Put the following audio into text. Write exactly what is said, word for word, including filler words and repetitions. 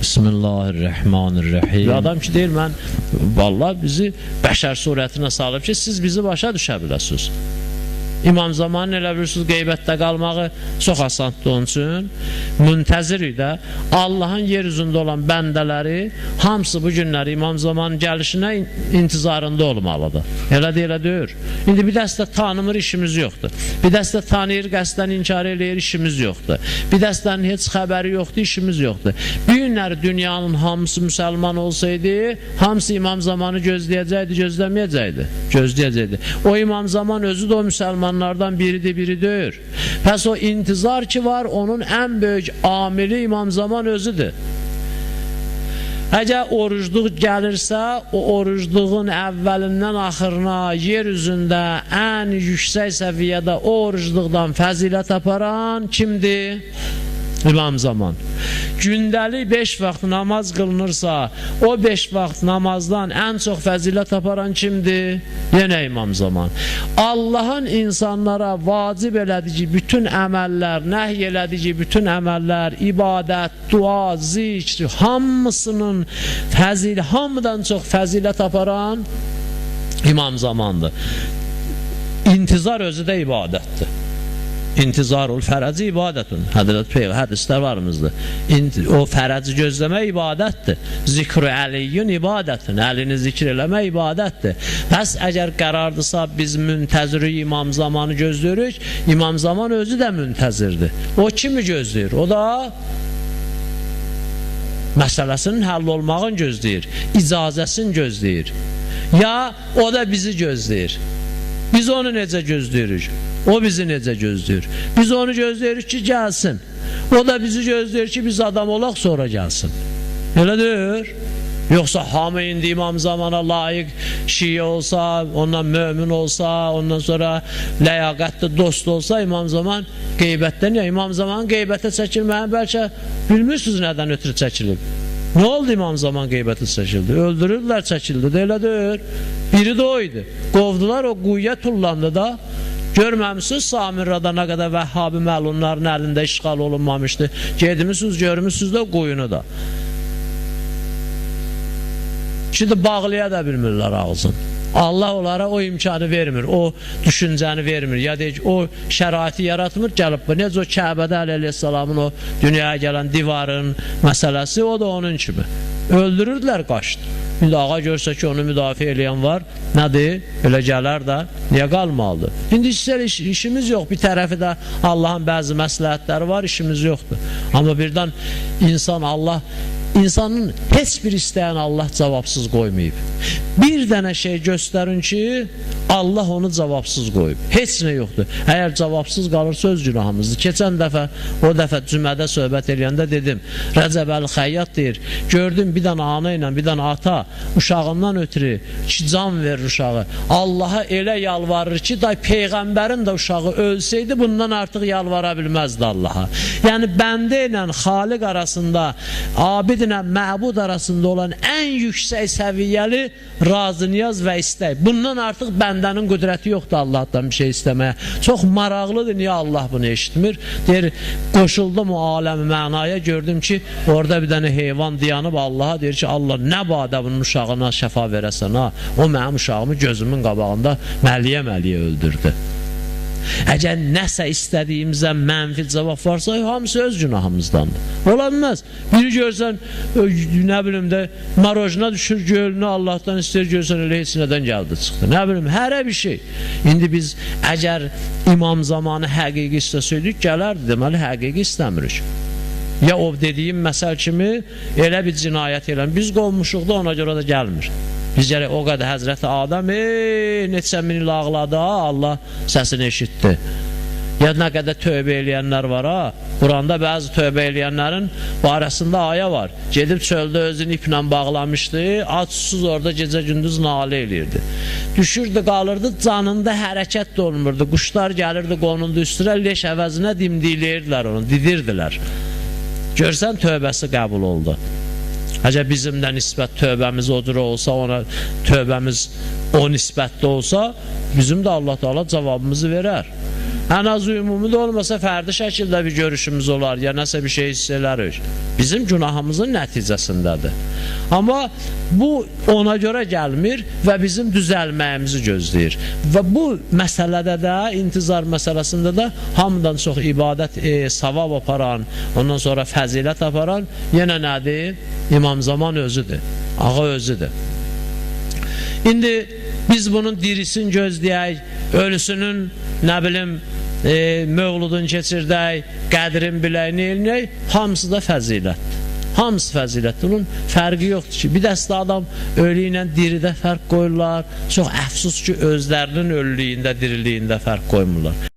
Bismillahirrahmanirrahim. Bir adam ki deyir, mən vallahi bizi bəşər surətinə salıb ki, siz bizi başa düşə biləsiniz. İmam Zamanın elə bilirsiniz, qeybətdə qalmağı çox asandır onun üçün. Müntəzirik də Allahın yer üzündə olan bəndələri hamısı bu günləri İmam Zamanın gəlişinə intizarında olmalıdır. Elə də elə deyir. İndi bir dəstə tanımır, işimiz yoxdur. Bir dəstə tanıyır, qəsdən inkar eləyir, işimiz yoxdur. Bir dəstənin heç xəbəri yoxdur, işimiz yoxdur. Bir günləri dünyanın hamısı müsəlman olsaydı, hamısı İmam Zamanı gözləyəcəkdi, gözləməyəcəkdi. Gözləyəcəkdi. O İmam Zaman özü də o müsəlman onlardan biridir, biri deyir. Pəs o intizar ki var, onun ən böyük amili İmam Zaman özüdür. Əgər orucluq gəlirsə, o orucluğun əvvəlindən axırına yer üzündə ən yüksək səviyyədə o orucluqdan fəzilət aparan kimdir? İmam Zaman. Gündəlik beş vaxt namaz qılınırsa, o beş vaxt namazdan ən çox fəzilət aparan kimdir? Yenə İmam Zaman. Allahın insanlara vacib elədiyi bütün əməllər, nəhy elədiyi bütün əməllər, ibadət, dua, zikr, hamısının fəzil, hamıdan çox fəzilət aparan İmam Zamandır. İntizar özü də ibadətdir. İntizarul fərəci ibadətun. Hədiyyət Peyğəmbər hədislər varımızdır. O fərəci gözləmək ibadətdir. Zikr-i əliyyün ibadətun. Əlini zikr eləmək ibadətdir. Pəs əgər qərardırsa biz müntəziri İmam Zamanı gözləyirik, İmam Zaman özü də müntəzirdir. O kimi gözləyir? O da məsələsinin həll olmağını gözləyir. İcazəsini gözləyir. Ya o da bizi gözləyir. Biz onu necə gözləyirik? O bizi necə gözləyir? Biz onu gözləyirik ki, gəlsin. O da bizi gözləyir ki, biz adam olaq sonra gəlsin. Elə deyir. Yoxsa hamı indi İmam Zamana layiq şiə olsa, ondan mömin olsa, ondan sonra ləyaqətli dost olsa, İmam Zaman qeybətdən ya, İmam Zaman qeybətə çəkilməyən bəlkə bilmirsiniz nədən ötürü çəkilib. Nə oldu İmam Zaman qeybətə çəkildi? Öldürürlər, çəkildi də, elə deyir. Biri də o idi. Qovdular, o quyuya tullandı da. Görməmişsiniz Samirrada nə qədər Vəhhabi məlunların əlində işğal olunmamışdı. Gedmişsiniz, görmüşsünüz də quyunu da. Şimdi bağlaya da bilmirlər ağzını. Allah onlara o imkanı vermir, o düşüncəni vermir, ya deyək, o şəraiti yaratmır, gəlib bu. Necə o Kəbədə Əleyhisselamın o dünyaya gələn divarın məsələsi, o da onun kimi. Öldürürdülər, qaçdı. İndi ağa görsə ki, onu müdafiə eləyən var, nədir? Elə gələr də, niyə qalmalıdır? İndi iş, işimiz yox, bir tərəfi də Allahın bəzi məsləhətləri var, işimiz yoxdur. Amma birdən insan Allah, insanın heç bir istəyən Allah cavabsız qoymayıb. Bir dənə şey göstərin ki, Allah onu cavabsız qoyub. Heç nə yoxdur. Əgər cavabsız qalırsa öz günahımızdır. Keçən dəfə, o dəfə cümədə söhbət eləyəndə dedim, Rəcəb Əl-Xəyyat deyir, gördüm bir dənə ana ilə, bir dənə ata uşağından ötürü ki, can verir uşağı. Allaha elə yalvarır ki, day Peyğəmbərin də uşağı ölsəydi, bundan artıq yalvara bilməzdi Allaha. Yəni, bəndə ilə Xaliq arasında, abid ilə məbud arasında olan ən yüksək səviyyəli razı niyaz və istək. Bundan artıq bəndənin qüdrəti yoxdur Allahdan bir şey istəməyə. Çox maraqlıdır, niyə Allah bunu eşitmir? Deyir, qoşuldum o aləmi mənaya, gördüm ki, orada bir dənə heyvan dayanıb Allaha deyir ki, Allah nə badə bunun uşağına şəfa verəsən, ha? O mənim uşağımı gözümün qabağında məliyə-məliyə öldürdü. Əgər nəsə istədiyimizə mənfi cavab varsa, hamısı öz günahımızdandır. Ola bilməz. Biri görsən, nə bilim də, marojna düşür gölünü Allahdan istəyir, görsən elə heç nədən gəldi, çıxdı. Nə bilim, hərə bir şey. İndi biz əgər İmam Zamanı həqiqi istəsəydik, gələrdi, deməli, həqiqi istəmirik. Ya o dediyim məsəl kimi elə bir cinayət eləm. Biz qovmuşuq da, ona görə də gəlmir. Biz gələ o qədər Həzrəti Adam ey, neçə min il ağladı, Allah səsini eşitdi. Ya nə qədər tövbə eləyənlər var, ha? Quranda bəzi tövbə eləyənlərin barəsində ayə var. Gedib çöldə özünü iplə bağlamışdı, aç-susuz orada gecə-gündüz nalə eləyirdi. Düşürdü, qalırdı, canında hərəkət də olmurdu. Quşlar gəlirdi, qonuldu üstünə, leş əvəzinə dimdiləyirdilər onu, didirdilər. Görsən, tövbəsi qəbul oldu. Əgər bizim də nisbət tövbəmiz o cür olsa, ona tövbəmiz o nisbətdə olsa, bizim də Allah Teala cavabımızı verər. Ən az ümumi də olmasa fərdi şəkildə bir görüşümüz olar, ya nəsə bir şey hiss elərik. Bizim günahımızın nəticəsindədir. Amma bu ona görə gəlmir və bizim düzəlməyimizi gözləyir. Və bu məsələdə də, intizar məsələsində də hamıdan çox ibadət, e, savab aparan, ondan sonra fəzilət aparan yenə nədir? İmam Zaman özüdür, ağa özüdür. İndi biz bunun dirisin gözləyək, ölüsünün, nə bilim, e, mövludun keçirdək, qədrin bilək, neyinək, hamısı da fəzilətdir. Hamısı fəzilətdir. Bunun fərqi yoxdur ki, bir dəstə adam ölü ilə diridə fərq qoyurlar, çox əfsus ki, özlərinin ölülüyündə, diriliyində fərq qoymurlar.